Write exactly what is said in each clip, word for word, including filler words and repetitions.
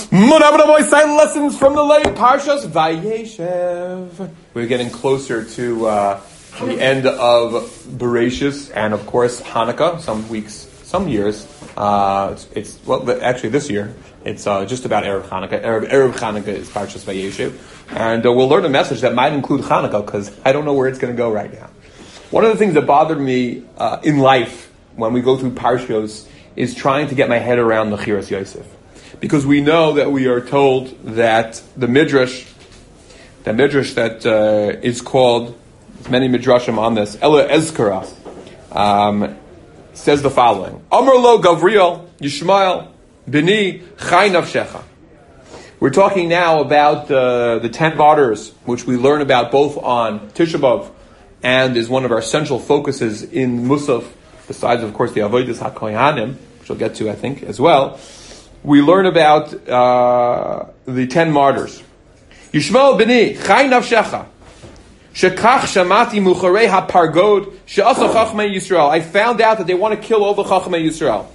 Lessons from the late Parshas Vayeshev. We're getting closer to uh, the end of Bereshis and, of course, Hanukkah. Some weeks, some years. Uh, it's, it's well, actually, this year it's uh, just about Erev Hanukkah. Erev, Erev Hanukkah is Parshas Vayeshev, and uh, we'll learn a message that might include Hanukkah because I don't know where it's going to go right now. One of the things that bothered me uh, in life when we go through Parshos is trying to get my head around Mechiras Yosef. Because we know that we are told that the Midrash, the Midrash that uh, is called, there's many Midrashim on this, Ela Ezkara, um, says the following: Amar lo Gavriel Yishmael Bini Chai Nafshecha. We're talking now about uh, the ten martyrs, which we learn about both on Tisha B'Av and is one of our central focuses in Musaf, besides, of course, the Avodas HaKohanim, which we'll get to, I think, as well. We learn about uh, the ten martyrs. Yishmael b'ni, chai nafshecha, shekach shamati mucharei hapargod, she'asa chachmei Yisrael. I found out that they want to kill all the chachmei Yisrael.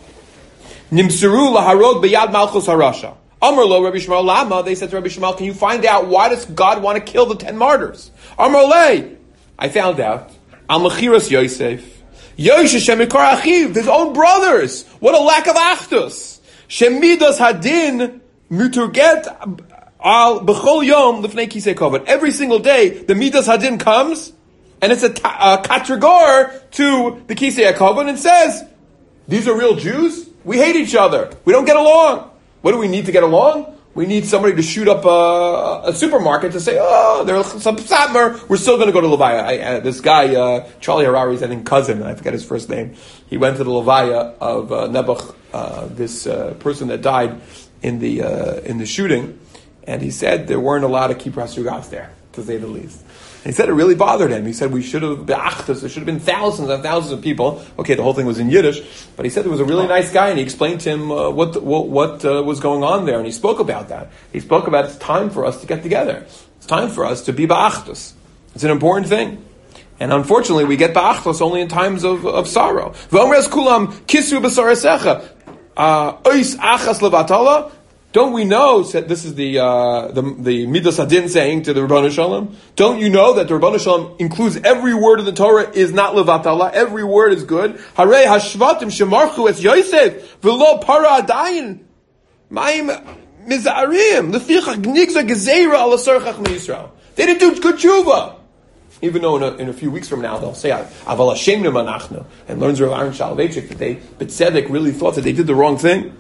Nimseru laharog b'yad malchus harasha. Amar lo Rabbi Shmuel lama. They said to Rabbi Shmuel, can you find out why does God want to kill the ten martyrs? Amar le. I found out. Al mechiras Yosef. Yosef shemikar achiv, his own brothers. What a lack of achdus. Shemidas hadin muturget al b'chol yom lifnei kisei kavod. Every single day, the midas hadin comes, and it's a, ta- a katragor to the kisei kavod and says, "These are real Jews. We hate each other. We don't get along. What do we need to get along? We need somebody to shoot up a, a supermarket to say, oh, there's some satmar. We're still going to go to Levaya." I, uh, this guy, uh, Charlie Harari's, I think, cousin, I forget his first name. He went to the Levaya of uh, Nebuch, uh, this uh, person that died in the uh, in the shooting, and he said there weren't a lot of Kippur HaSugos there, to say the least. And he said it really bothered him. He said we should have been achtos. There should have been thousands and thousands of people. Okay, the whole thing was in Yiddish, but he said there was a really nice guy, and he explained to him uh, what what, what uh, was going on there, and he spoke about that. He spoke about it's time for us to get together. It's time for us to be ba'achtos. It's an important thing. And unfortunately, we get ba'achtos only in times of, of sorrow. V'omres kulam kisru b'sarasecha. Ois achas levatala. Don't we know, this is the uh, the, the Midas Hadin saying to the Rebbeinu Shalom, don't you know that the Rebbeinu Shalom includes every word of the Torah is not levatala, every word is good. Harei hashvatim shemarchu es Yosef, v'lo para adayin, ma'im mizarim, lefichach gnigza gezeira ala sarchach miYisrael. They didn't do good tshuva. Even though in a, in a few weeks from now they'll say, Aval Hashemnu manachnu, and learns Rav Aaron Shalvechik that they, B'tzedek, really thought that they did the wrong thing.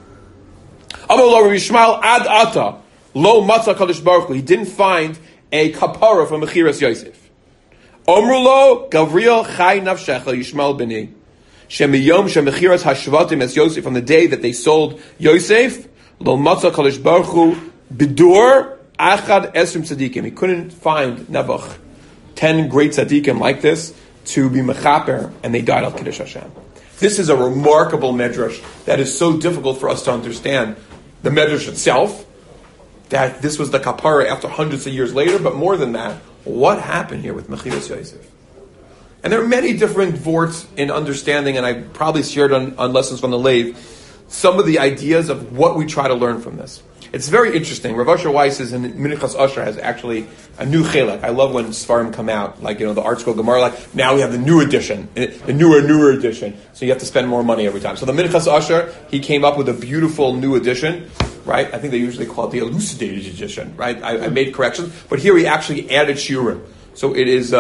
Amar lo Rabbi Yishmael ad ata lo matza kadosh baruch hu. He didn't find a kapara from Mechiras Yosef. Amar lo Gavriel chai nafshecha Yishmael b'ni shemiyom shemechiras hashvatim es Yosef, from the day that they sold Yosef lo matza kadosh baruch hu bidur achad esrim tzadikim. He couldn't find Nebuch ten great tzaddikim like this to be mechaper, and they died al Kiddush Hashem. This is a remarkable medrash that is so difficult for us to understand. The medrash itself, that this was the kapara after hundreds of years later, but more than that, what happened here with Mechiras Yosef? And there are many different vorts in understanding, and I probably shared on, on Lessons from the Lathe some of the ideas of what we try to learn from this. It's very interesting. Rav Asher Weiss's in Minchas Asher has actually a new chelek. I love when Sfarim come out, like, you know, the Art Scroll Gemara, like, now we have the new edition, the newer, newer edition, so you have to spend more money every time. So the Minchas Asher, he came up with a beautiful new edition, right? I think they usually call it the elucidated edition, right? I, I made corrections, but here he actually added shiurim. So it is uh,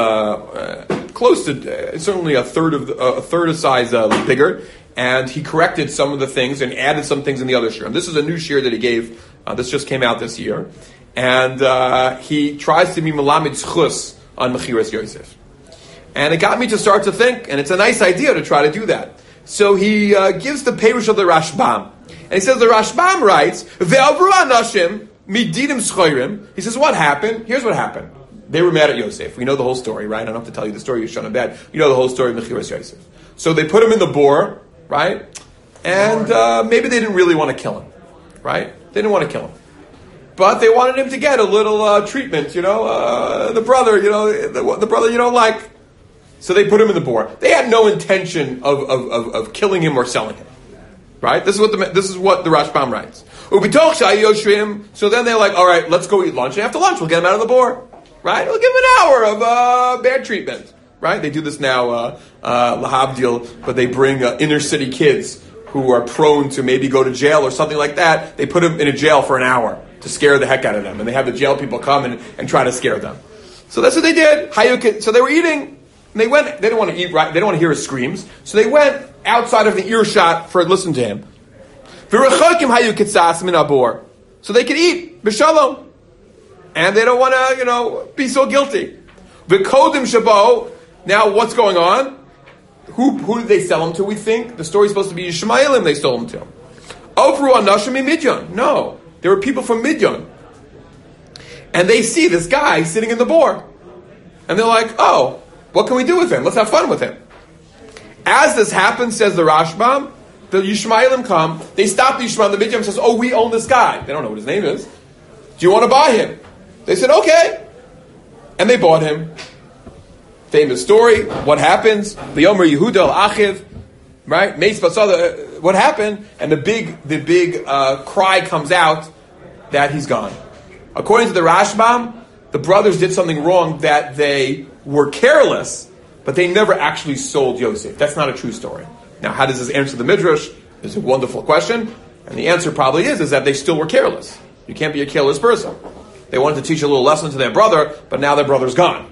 uh, close to, uh, certainly a third of the, uh, a third of size uh, bigger, and he corrected some of the things and added some things in the other shiur. This is a new shiur that he gave. Uh, this just came out this year. And uh, he tries to be Melamed Zchus on Mechiras Yosef. And it got me to start to think, and it's a nice idea to try to do that. So he uh, gives the Perush of the Rashbam. And he says, the Rashbam writes, Ve'avru anashim midinim schoirim. He says, what happened? Here's what happened. They were mad at Yosef. We know the whole story, right? I don't have to tell you the story of Shana Bad. You know the whole story of Mechiras Yosef. So they put him in the bore, right? And uh, maybe they didn't really want to kill him, right? They didn't want to kill him. But they wanted him to get a little uh, treatment, you know, uh, the brother, you know, the, the brother you don't like. So they put him in the bore. They had no intention of, of, of, of killing him or selling him. Right? This is what the this is what the Rashbam writes. So then they're like, all right, let's go eat lunch. And after lunch, we'll get them out of the bore. Right? We'll give them an hour of uh, bad treatment. Right? They do this now, uh, uh, Lahavdil, but they bring uh, inner city kids who are prone to maybe go to jail or something like that. They put them in a jail for an hour to scare the heck out of them. And they have the jail people come and, and try to scare them. So that's what they did. So they were eating. And they went, they didn't want to eat right, they didn't want to hear his screams. So they went outside of the earshot for listen to him. So they could eat, b'shalom. And they don't want to, you know, be so guilty. V'kodim shabo. Now what's going on? Who who did they sell him to, we think? The story's supposed to be Yishmaelim they sold him to. Ofru anashim Midyan. No. There were people from Midyan. And they see this guy sitting in the bore. And they're like, oh, what can we do with him? Let's have fun with him. As this happens, says the Rashbam, the Yishmaelim come, they stop the Yishmaelim, the Midyan says, oh, we own this guy. They don't know what his name is. Do you want to buy him? They said, okay. And they bought him. Famous story. What happens? The Yomer Yehuda al-Achiv, right? Meis Basada, what happened? And the big, the big uh, cry comes out that he's gone. According to the Rashbam, the brothers did something wrong, that they were careless, but they never actually sold Yosef. That's not a true story. Now, how does this answer the Midrash? It's a wonderful question. And the answer probably is, is that they still were careless. You can't be a careless person. They wanted to teach a little lesson to their brother, but now their brother's gone.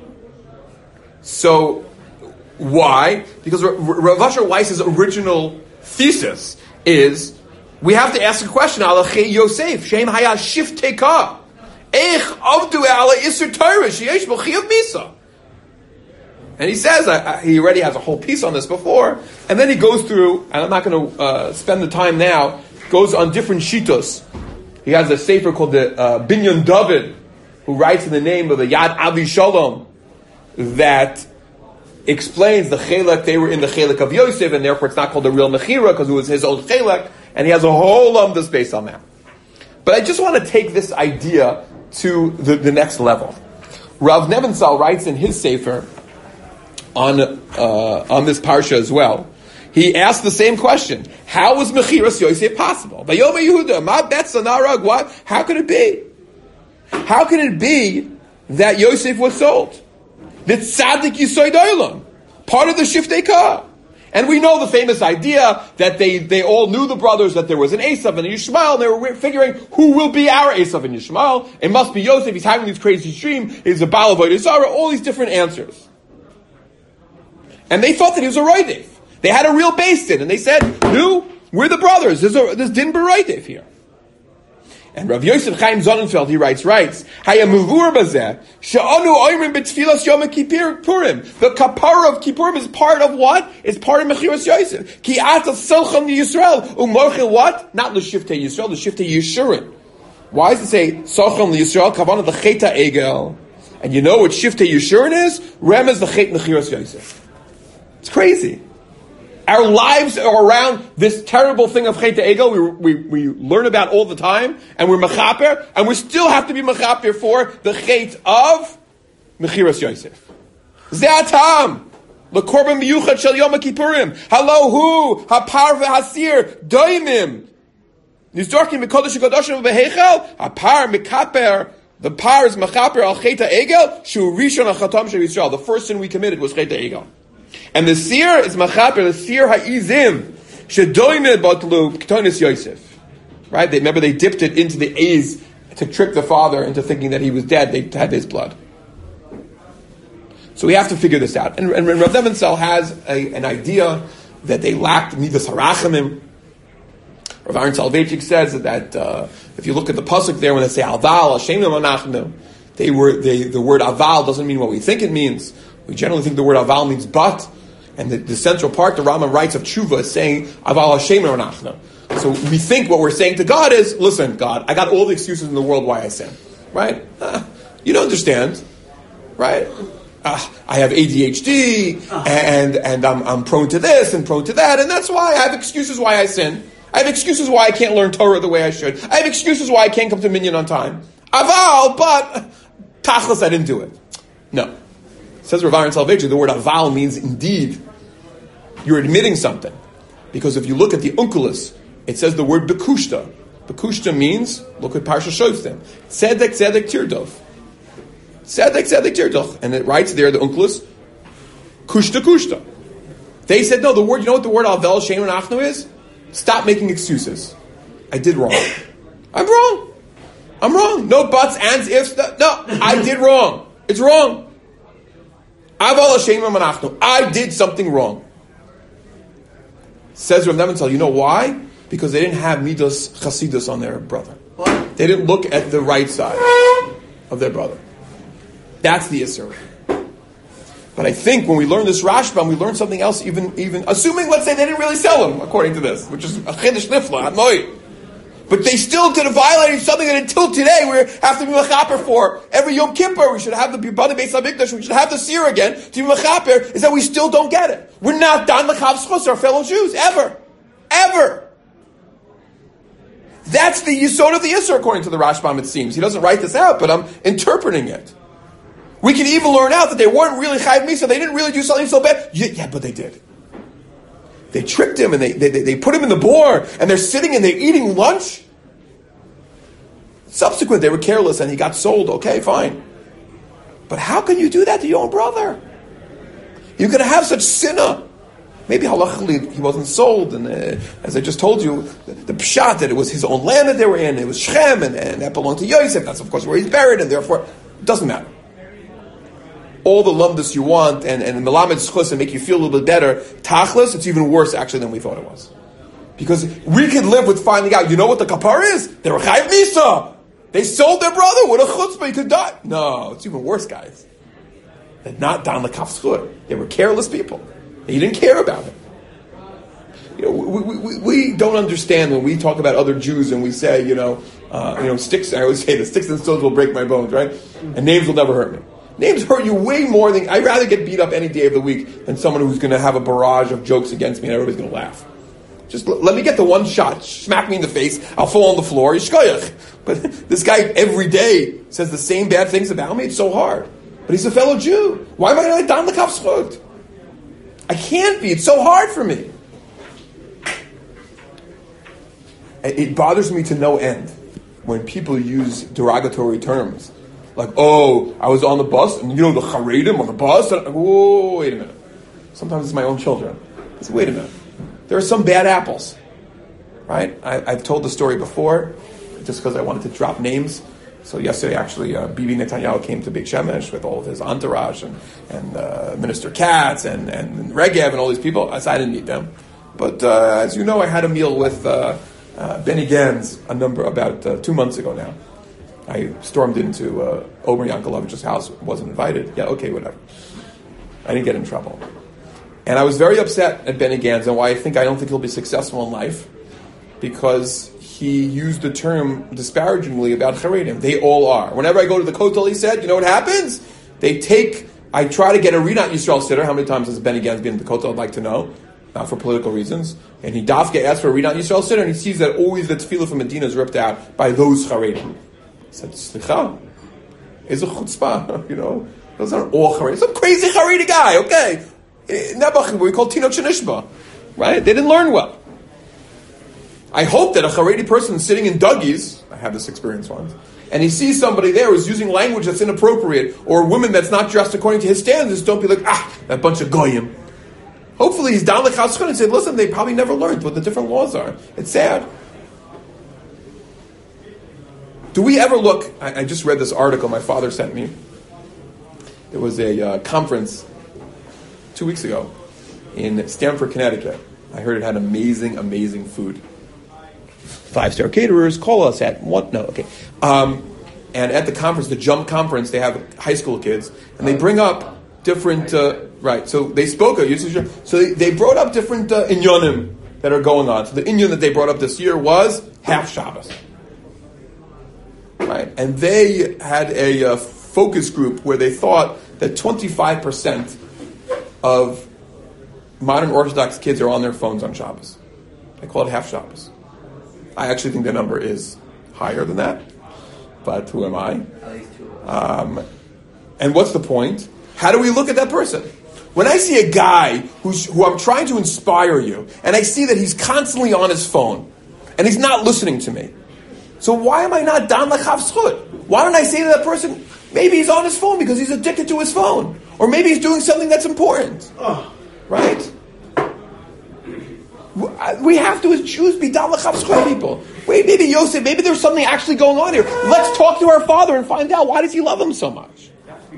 So, why? Because Rav Asher Weiss's original thesis is, we have to ask a question, Alachei Yosef, Shem Haya Shifteka. Eich Avdu Ala Isser Torah, Sheyesh B'Chiyav Misa. And he says, I, I, he already has a whole piece on this before, and then he goes through, and I'm not going to uh, spend the time now, goes on different shitos. He has a sefer called the uh, Binyan David, who writes in the name of the Yad Avi Shalom, that explains the chelek, they were in the chelek of Yosef, and therefore it's not called the real Mechira, because it was his own chelek, and he has a whole umdas based on that. But I just want to take this idea to the, the next level. Rav Nebenzahl writes in his sefer on uh, on this parsha as well. He asked the same question: how was Mechiras Yosef possible? Vayoma Yehuda, ma betza narag, what? How could it be? How can it be that Yosef was sold? The tzaddik yisoid olam, part of the shiftei ka. And we know the famous idea that they, they all knew the brothers, that there was an Esav and a Yishmael, and they were figuring who will be our Esav and Yishmael. It must be Yosef, he's having this crazy dream, he's a Baal Avodah Zarah, all these different answers. And they thought that he was a Roidev. They had a real base in, and they said, no, we're the brothers, there's, a, there's Din B'Roidev here. And Rav Yosef Chaim Sonnenfeld, he writes, writes, Hayamuvur bazeh, she'anu oimrim b'tfilas Yom Kippurim. The kapara of Kippurim is part of what? It's part of Mechiras Yosef. Ki ata selcham Yisrael, umorchel what? Not l'shiftei Yisrael, l'shiftei Yishurin. Why does it say selcham Yisrael? Kavanah the cheta egel. And you know what shiftei Yishurin is? Rem is the chet Mechiras Yosef. It's crazy. Our lives are around this terrible thing of Chet Egel we, we, we learn about all the time, and we're mechaper, and we still have to be mechaper for the Chet of Mechiras Yosef. Ze'atam, l'korban miyuchad shel Yom Kippurim, halo hu, hapar v'hasir, doimim, nizdarkim mikodesh hakadoshim v'heichel, hapar mikaper, the par is mechaper al Chet Egel, shu rishon hachatam shel Yisrael. The first sin we committed was Chet Egel. And the seer is machaper, the seer ha'izim, shedoimed batlu k'tonis Yosef. Right? They, remember they dipped it into the A's to trick the father into thinking that he was dead. They had his blood. So we have to figure this out. And, and Rav Nebenzahl has a, an idea that they lacked midas harachamim. Rav Aaron Soloveitchik says that uh, if you look at the pasuk there when they say aval, Hashem anachnu, they were they, the word aval doesn't mean what we think it means. We generally think the word aval means but, and the, the central part, the Rambam writes of tshuva, is saying aval Hashem anachnu. So we think what we're saying to God is, listen, God, I got all the excuses in the world why I sin, right? Uh, you don't understand, right? Uh, I have A D H D, and and I'm I'm prone to this and prone to that, and that's why I have excuses why I sin. I have excuses why I can't learn Torah the way I should. I have excuses why I can't come to Minyan on time. Aval, but tachlis, I didn't do it. No. Says Rav Aaron Soloveitchik, the word aval means indeed you're admitting something. Because if you look at the Unkelos it says the word bekushta. Bekushta means, look at Parsha Shoftim, tzedek tzedek tirdof. Tzedek tzedek tirdof. And it writes there, the Unclus, kushta kushta. They said, no, the word, you know what the word alvel shem and achnu is? Stop making excuses. I did wrong. I'm wrong. I'm wrong. No buts, ands, ifs. No, I did wrong. It's wrong. Aval shem and achnu. I did something wrong. Says Rav Nebenzahl, you know why? Because they didn't have midos chasidus on their brother. What? They didn't look at the right side of their brother. That's the Isser. But I think when we learn this Rashbam, we learn something else. Even, even assuming, let's say, they didn't really sell him according to this, which is a chiddush nifla, hanoy. But they still did a violating something that until today we have to be mechaper for. Every Yom Kippur we should have the B'nai Beis Hamikdash, we should have the seer again to be mechaper. Is that we still don't get it? We're not dan lechav schus our fellow Jews ever, ever. That's the yisod of the Isser, according to the Rashbam, it seems. He doesn't write this out, but I'm interpreting it. We can even learn out that they weren't really Chayiv Misa, they didn't really do something so bad. Yeah, yeah, but they did. They tricked him and they, they, they put him in the bore, and they're sitting and they're eating lunch. Subsequent, they were careless and he got sold. Okay, fine. But how can you do that to your own brother? You're going to have such sinna. Maybe halachically he wasn't sold, and uh, as I just told you, the, the pshat that it was his own land that they were in, it was Shechem, and, and that belonged to Yosef. That's of course where he's buried, and therefore it doesn't matter. All the lumdus you want, and and melamed schus and make you feel a little bit better. Tachlis, it's even worse actually than we thought it was, because we could live with finding out. You know what the kapar is? They were chayiv misa. They sold their brother. What a chutzpah! He could die. No, it's even worse, guys. They're not dan lekaf schut. They were careless people. He didn't care about it. You know, we, we, we don't understand when we talk about other Jews and we say, you know, uh, you know, sticks. I always say the sticks and stones will break my bones, right? And names will never hurt me. Names hurt you way more than I'd rather get beat up any day of the week than someone who's going to have a barrage of jokes against me and everybody's going to laugh. Just l- let me get the one shot, smack me in the face, I'll fall on the floor. Yishkoyach. But this guy every day says the same bad things about me. It's so hard. But he's a fellow Jew. Why am I not dan lekaf schut? I can't be. It's so hard for me. It bothers me to no end when people use derogatory terms. Like, oh, I was on the bus, and you know the Haredim on the bus? And I go, whoa, wait a minute. Sometimes it's my own children. I say, wait a minute. There are some bad apples. Right? I, I've told the story before, just because I wanted to drop names. So yesterday, actually, uh, Bibi Netanyahu came to Beit Shemesh with all of his entourage, and, and uh, Minister Katz, and, and Regev, and all these people. I didn't meet them. But uh, as you know, I had a meal with uh, uh, Benny Gantz a number, about uh, two months ago now. I stormed into uh, Omer Yankelovich's house, wasn't invited. Yeah, okay, whatever. I didn't get in trouble. And I was very upset at Benny Gantz and why I think I don't think he'll be successful in life, because he used the term disparagingly about Haredim. They all are. Whenever I go to the Kotel, he said, you know what happens? They take, I try to get a Rinat Yisrael sitter. How many times has Benny Gantz been to the Kotel? I'd like to know. Not for political reasons. And he dafke asks for a Rinat Yisrael sitter, and he sees that always the tefillah from Medina is ripped out by those Haredim. He said, Slicha, is a chutzpah, you know. Those aren't all Haredim. Some crazy Haredi guy, okay. Nebuch, we call Tinok Shenishba. Right? They didn't learn well. I hope that a Haredi person sitting in Dougie's, I had this experience once, and he sees somebody there who's using language that's inappropriate, or a woman that's not dressed according to his standards, don't be like, ah, that bunch of goyim. Hopefully he's down like Chatzchon and said, listen, they probably never learned what the different laws are. It's sad. Do we ever look, I, I just read this article my father sent me. There was a uh, conference two weeks ago in Stamford, Connecticut. I heard it had amazing, amazing food. Five-star caterers, call us at what? No, okay. Um, and at the conference, the Jump Conference, they have high school kids, and they bring up different, uh, right, so they spoke, so they, they brought up different uh, inyanim that are going on. So the inyan that they brought up this year was half Shabbos. Right, and they had a uh, focus group where they thought that twenty-five percent of modern Orthodox kids are on their phones on Shabbos. They call it half Shabbos. I actually think the number is higher than that, but who am I? Um, and what's the point? How do we look at that person? When I see a guy who's, who I'm trying to inspire you, and I see that he's constantly on his phone, and he's not listening to me. So why am I not dan l'chav zchut? Why don't I say to that person, maybe he's on his phone because he's addicted to his phone, or maybe he's doing something that's important, oh. right? We have to, as Jews, be dan l'chav zchut people. Wait, maybe Yosef, maybe there's something actually going on here. Let's talk to our father and find out, why does he love him so much?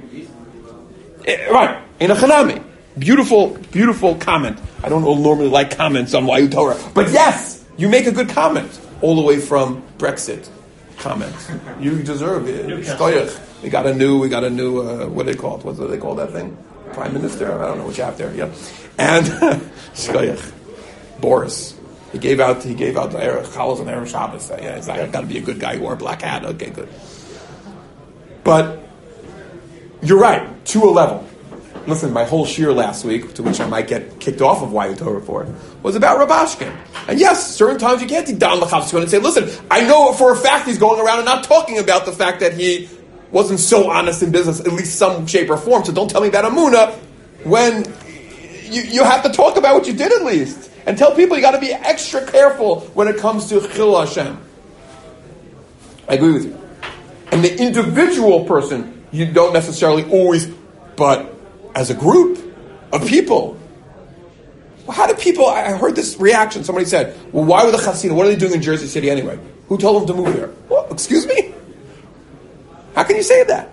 Right, in a chanami. Beautiful, beautiful comment. I don't normally like comments on Vayu Torah, but yes, you make a good comment. All the way from Brexit comments. You deserve it. We got a new, we got a new, uh, what do they call it? What do they call that thing? Prime Minister? I don't know which app there. Yeah. And Shkoyach, Boris. He gave out, he gave out the Chalos on Erev Shabbos. Yeah, he's like, got to be a good guy who wore a black hat. Okay, good. But you're right, to a level. Listen, my whole shir last week, to which I might get kicked off of Vayu Torah for, was about Rabashkin. And yes, certain times you can't take dan l'chav zchut and say, listen, I know for a fact he's going around and not talking about the fact that he wasn't so honest in business, at least some shape or form, so don't tell me about Amunah, when you, you have to talk about what you did at least. And tell people you got to be extra careful when it comes to Chil Hashem. I agree with you. And the individual person, you don't necessarily always, but as a group of people. Well, how do people, I heard this reaction, somebody said, well, why were the Hasidim, what are they doing in Jersey City anyway? Who told them to move there? Well, excuse me? How can you say that?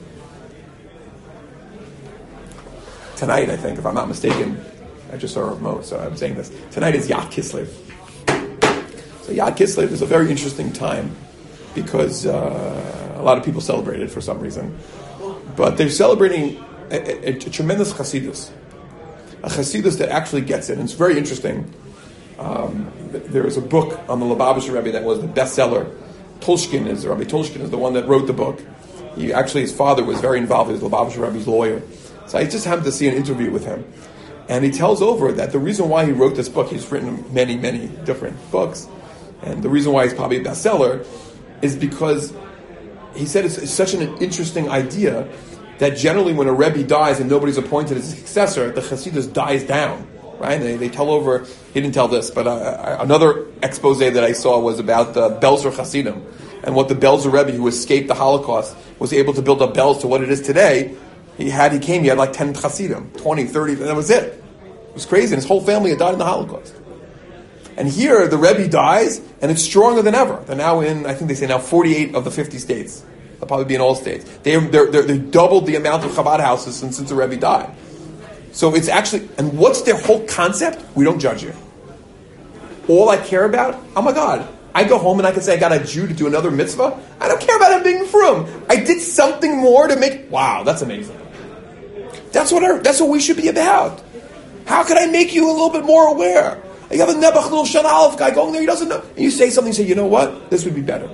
Tonight, I think, if I'm not mistaken, I just saw a remote, so I'm saying this. Tonight is Yad Kislev. So Yad Kislev is a very interesting time because uh, a lot of people celebrate it for some reason. But they're celebrating A, a, a tremendous chassidus, a chassidus that actually gets it, and it's very interesting. Um, there is a book on the Lubavitcher Rebbe that was the bestseller. Tolshkin is Rabbi Tolshkin is the one that wrote the book. He actually, his father was very involved. He was Lubavitcher Rebbe's lawyer. So I just happened to see an interview with him, and he tells over that the reason why he wrote this book, he's written many, many different books, and the reason why he's probably a bestseller is because he said it's, it's such an interesting idea that generally when a Rebbe dies and nobody's appointed as a successor, the Chassidus dies down, right? They, they tell over, he didn't tell this, but uh, another expose that I saw was about the Belzer Chassidim, and what the Belzer Rebbe, who escaped the Holocaust, was able to build up Belz to what it is today. He had, he came, he had like ten Chassidim, twenty, thirty, and that was it. It was crazy, and his whole family had died in the Holocaust. And here, the Rebbe dies, and it's stronger than ever. They're now in, I think they say now, forty-eight of the fifty states. They'll probably be in all states. They they're, they're, they doubled the amount of Chabad houses since, since the Rebbe died. So it's actually, and what's their whole concept? We don't judge you. All I care about, oh my God, I go home and I can say I got a Jew to do another mitzvah. I don't care about him being frum. I did something more to make, wow, that's amazing. That's what our, that's what we should be about. How can I make you a little bit more aware? You have a Nebuch little Shana Aleph guy going there, he doesn't know. And you say something, say, you know what? This would be better.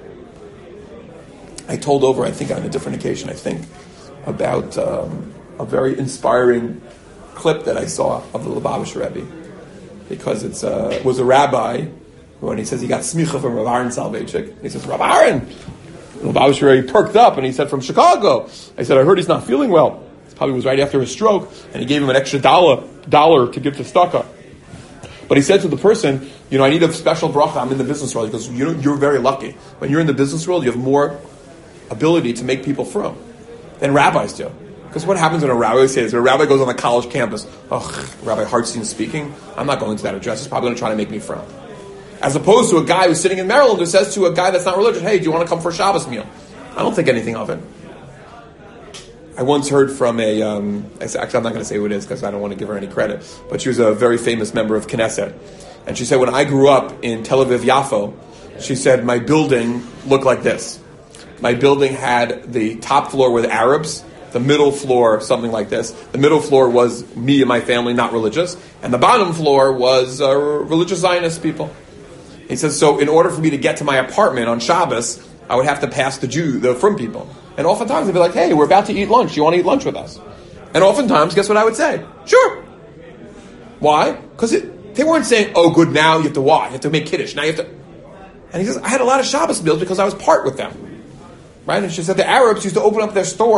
I told over, I think on a different occasion, I think, about um, a very inspiring clip that I saw of the Lubavitcher Rebbe. Because it's uh, it was a rabbi, who, and he says he got smicha from Rav Aaron Soloveitchik. And he says, Rav Aaron! The Lubavitcher Rebbe perked up, and he said, from Chicago. I said, I heard he's not feeling well. It probably was right after his stroke, and he gave him an extra dollar, dollar to give to Stucca. But he said to the person, you know, I need a special bracha, I'm in the business world. He goes, you know, you're very lucky. When you're in the business world, you have more ability to make people frum than rabbis do. Because what happens when a rabbi says, when a rabbi goes on the college campus, oh, Rabbi Hartstein is speaking, I'm not going to that address, he's probably going to try to make me frum. As opposed to a guy who's sitting in Maryland who says to a guy that's not religious, hey, do you want to come for a Shabbos meal? I don't think anything of it. I once heard from a, um, actually I'm not going to say who it is because I don't want to give her any credit, but she was a very famous member of Knesset. And she said, when I grew up in Tel Aviv Yafo, she said, my building looked like this. My building had the top floor with Arabs, the middle floor, something like this. The middle floor was me and my family, not religious. And the bottom floor was uh, religious Zionist people. He says, so in order for me to get to my apartment on Shabbos, I would have to pass the Jew, the frum people. And oftentimes they'd be like, hey, we're about to eat lunch. You want to eat lunch with us? And oftentimes, guess what I would say? Sure. Why? Because they weren't saying, oh, good, now you have to what? You have to make Kiddush. Now you have to... And he says, I had a lot of Shabbos meals because I was part with them. Right? And she said the Arabs used to open up their store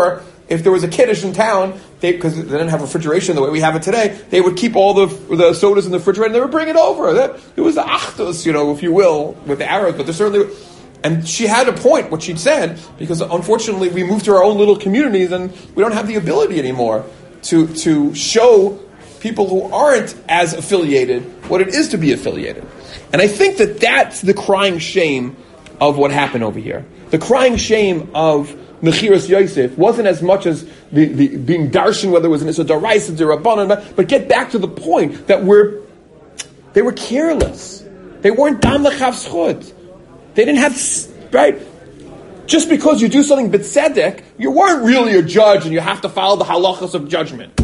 if there was a kiddush in town, because they, they didn't have refrigeration the way we have it today, they would keep all the the sodas in the refrigerator and they would bring it over. That, it was the achdus, you know, if you will, with the Arabs, but there certainly. And she had a point, what she'd said, because unfortunately we moved to our own little communities and we don't have the ability anymore to to show people who aren't as affiliated what it is to be affiliated. And I think that that's the crying shame of what happened over here. The crying shame of Mechiras Yosef wasn't as much as the, the being darshan, whether it was an Issa Daraisa, Dirabanan, but get back to the point that we're they were careless. They weren't dam lechav zchut. They didn't have, right? Just because you do something b'tzedek, you weren't really a judge and you have to follow the halachas of judgment.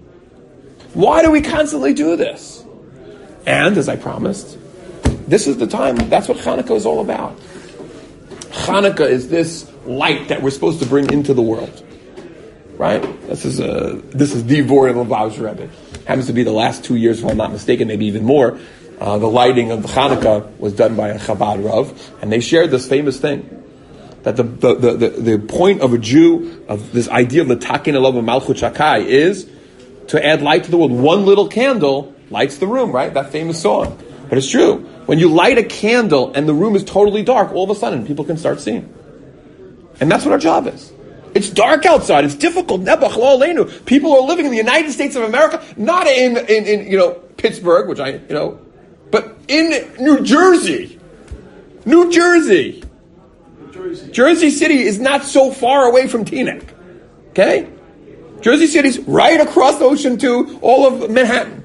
Why do we constantly do this? And, as I promised, this is the time, that's what Hanukkah is all about. Hanukkah is this light that we're supposed to bring into the world. Right? This is a, this is the Vorei Lubavitch Rebbe. Happens to be the last two years, if I'm not mistaken, maybe even more. Uh, the lighting of the Hanukkah was done by a Chabad Rav, and they shared this famous thing. That the the, the, the, the point of a Jew, of this idea of the Takin Elav Malchut Shakai, is to add light to the world. One little candle lights the room, right? That famous song. But it's true. When you light a candle and the room is totally dark, all of a sudden people can start seeing. And that's what our job is. It's dark outside. It's difficult. People are living in the United States of America, not in, in, in you know, Pittsburgh, which I, you know, but in New Jersey. New Jersey. Jersey. Jersey City is not so far away from Teaneck. Okay? Jersey City's right across the ocean to all of Manhattan.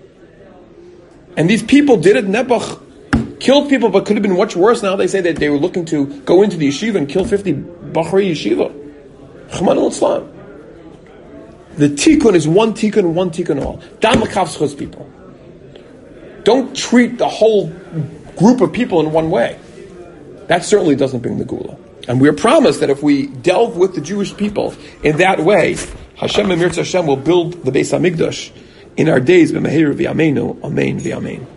And these people did it. Nebuch killed people, but could have been much worse. Now they say that they were looking to go into the yeshiva and kill fifty Bachri yeshiva. Chman al-Islam. The tikkun is one tikkun, one tikkun all. Dam l'kav zchus people. Don't treat the whole group of people in one way. That certainly doesn't bring the gula. And we're promised that if we delve with the Jewish people in that way, Hashem and Mirz Hashem will build the Beis HaMikdash in our days. B'meheir v'yameinu, amen v'yamein.